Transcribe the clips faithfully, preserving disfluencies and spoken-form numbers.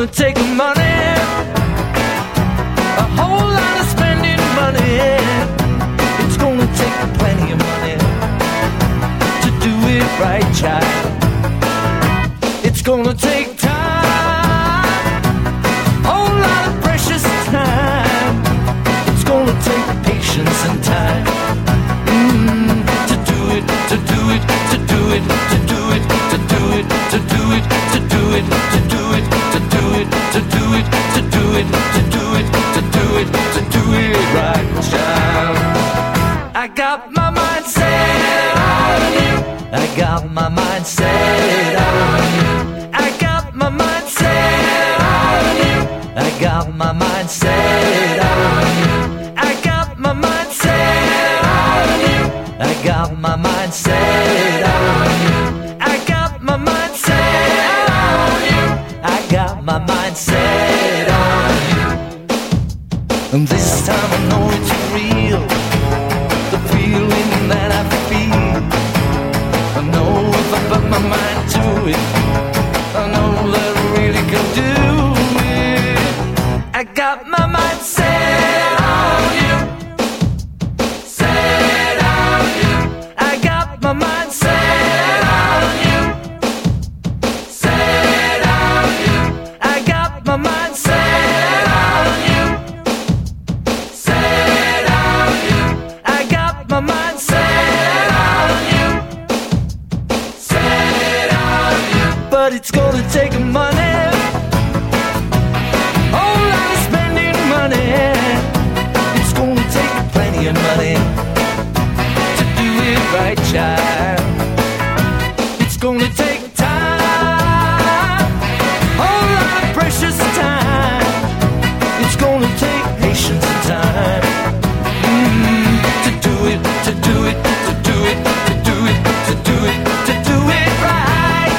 gonna take money, a whole lot of spending money. It's gonna take plenty of money to do it right, child. It's gonna take time, whole lot of precious time. It's gonna take patience and time mm, to do it, to do it, to do it, to do it, to do it, to do it, to do it, to do it, to do it, to do it, to do it, to do it, to do it, to do it right, child. I got my mind set on you. I got my mind set on you. I got my mind set on you. I got my mind set on you. I got my mind set on you. I got my mind set on you. I got my mind set on you. I got my mind set on you. And this time I know it's real, the feeling that I feel. I know if I put my mind to it, I know that I really can do it. I got my mind set on you, set on you. I got my mind set on you, set on you. I got my mind set on you, set on you. I got my mind set on you, set on you. But it's gonna take money, whole lot of spending money. It's gonna take plenty of money to do it right, child. It's gonna take time, whole lot of precious time. It's gonna take patience and time mm, to do it, to do it, to do it, to do it, to do it, to do it right.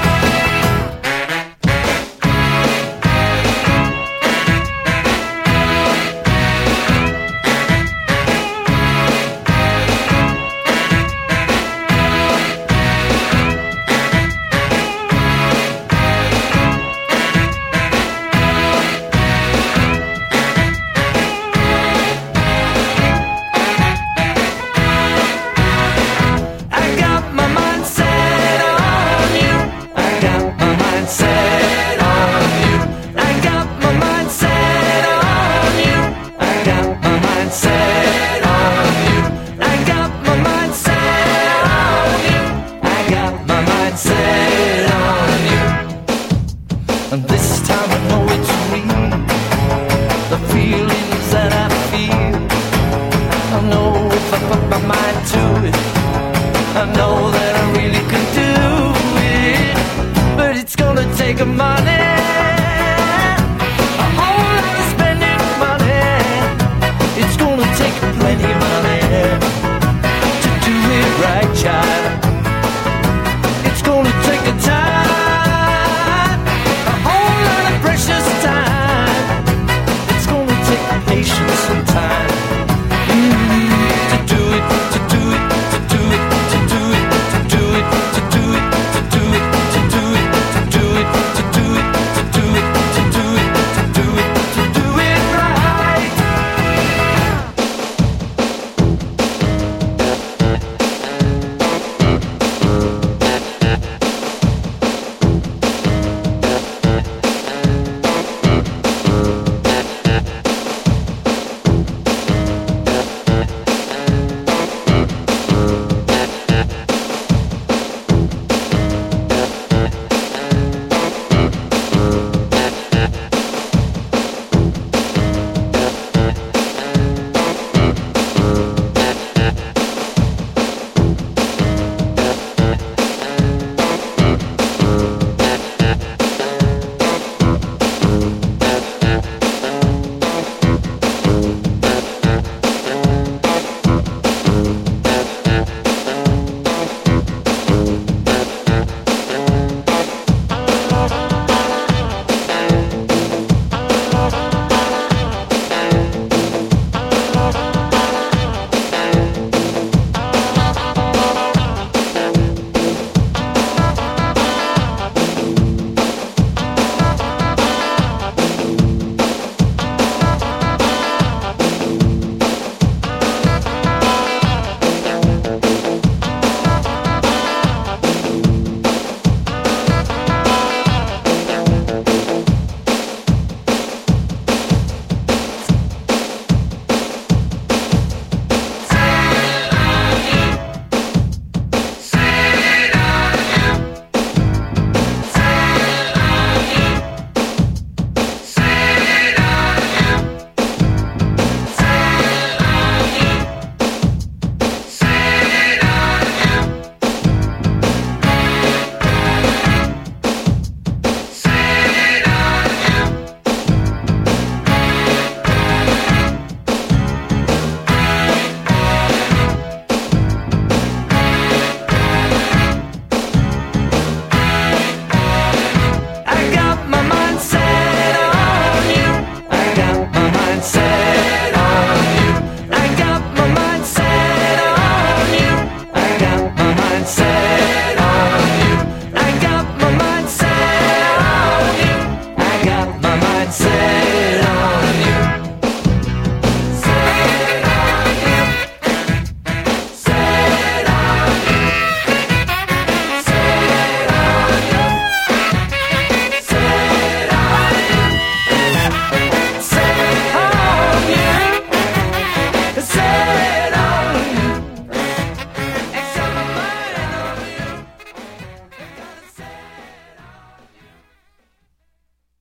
I got my mind set on you. I got my mind set on you. I got my mind set on you. I got my mind set on you. I got my mind set on you. I got my mind set on you. And this time I know it's real, the feelings that I feel. I know if I put my mind to it, I know that I really can do it. But it's gonna take money, a whole lot of spending money. It's gonna take plenty of money to do it right, child.